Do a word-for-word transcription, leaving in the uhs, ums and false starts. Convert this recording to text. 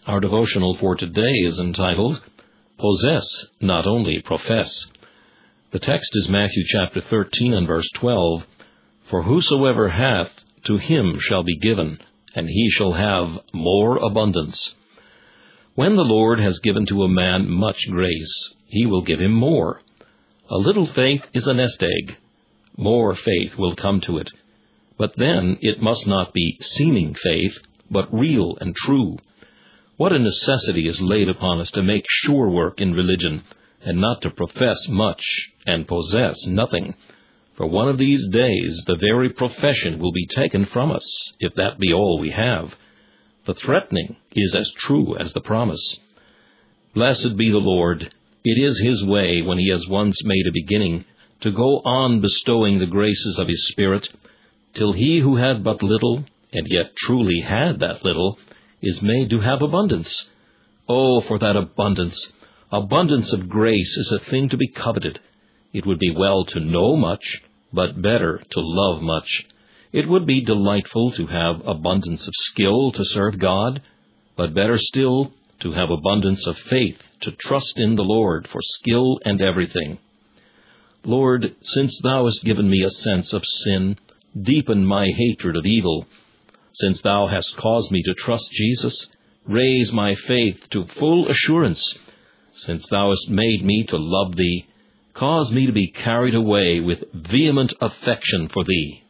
Our devotional for today is entitled, Possess, Not Only Profess. The text is Matthew chapter thirteen and verse twelve. For whosoever hath, to him shall be given, and he shall have more abundance. When the Lord has given to a man much grace, he will give him more. A little faith is a nest egg. More faith will come to it. But then it must not be seeming faith, but real and true. What a necessity is laid upon us to make sure work in religion, and not to profess much and possess nothing. For one of these days the very profession will be taken from us, if that be all we have. The threatening is as true as the promise. Blessed be the Lord. It is His way, when He has once made a beginning, to go on bestowing the graces of His Spirit, till he who had but little, and yet truly had that little, is made to have abundance. Oh, for that abundance! Abundance of grace is a thing to be coveted. It would be well to know much, but better to love much. It would be delightful to have abundance of skill to serve God, but better still to have abundance of faith to trust in the Lord for skill and everything. Lord, since Thou hast given me a sense of sin, deepen my hatred of evil. Since Thou hast caused me to trust Jesus, raise my faith to full assurance. Since Thou hast made me to love Thee, cause me to be carried away with vehement affection for Thee.